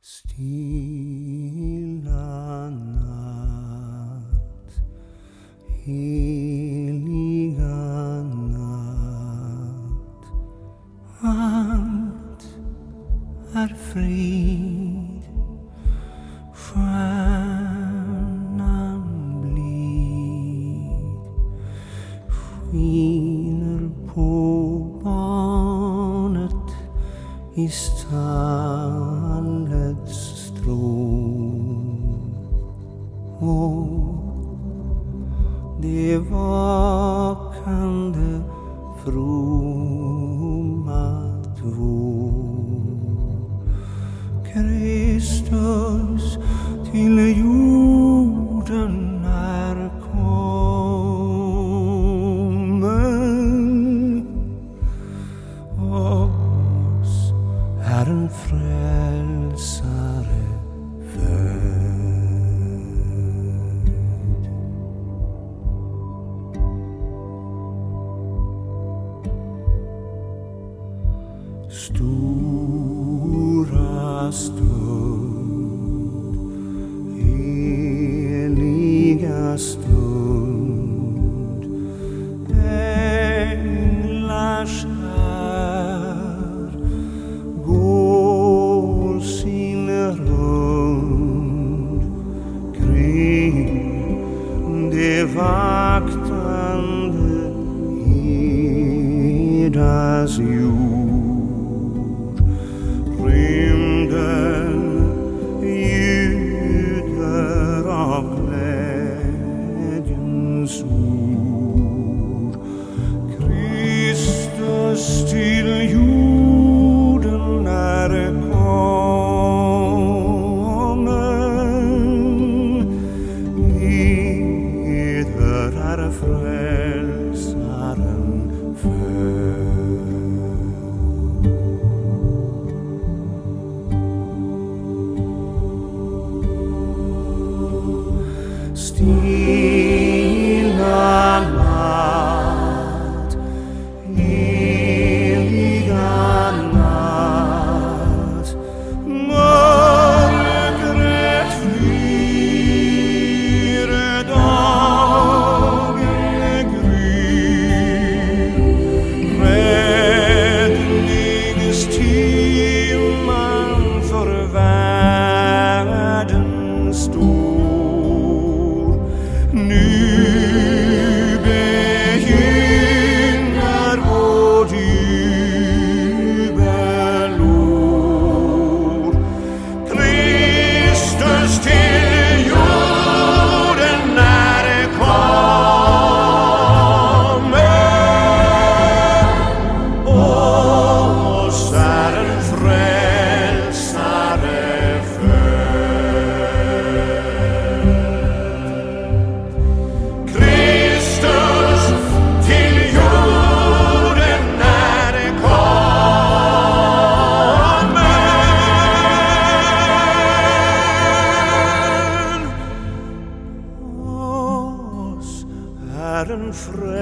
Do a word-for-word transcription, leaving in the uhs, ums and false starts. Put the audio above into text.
Stilla natt, heliga natt, allt är frid, stjärnan blid skiner på barnet i stallets strå, och det vakande fromma två. Kristus till jorden är kommen, oss är en frälsare född. Stora stund, heliga stund, änglars här går sin rund kring det vaktande hedas jord. Rymden ljuder av glädjens ord. Kristus till jorden är kommen, eder är frälsaren född. Stilla natt, heliga natt, mörkret flyr, dagen gryr, räddningstimman för världen står. Nu begynner vårt jubelår. Kristus till jorden är kommen, oss är en frälsare född. Kristus till jorden är kommen, oss är en frälsare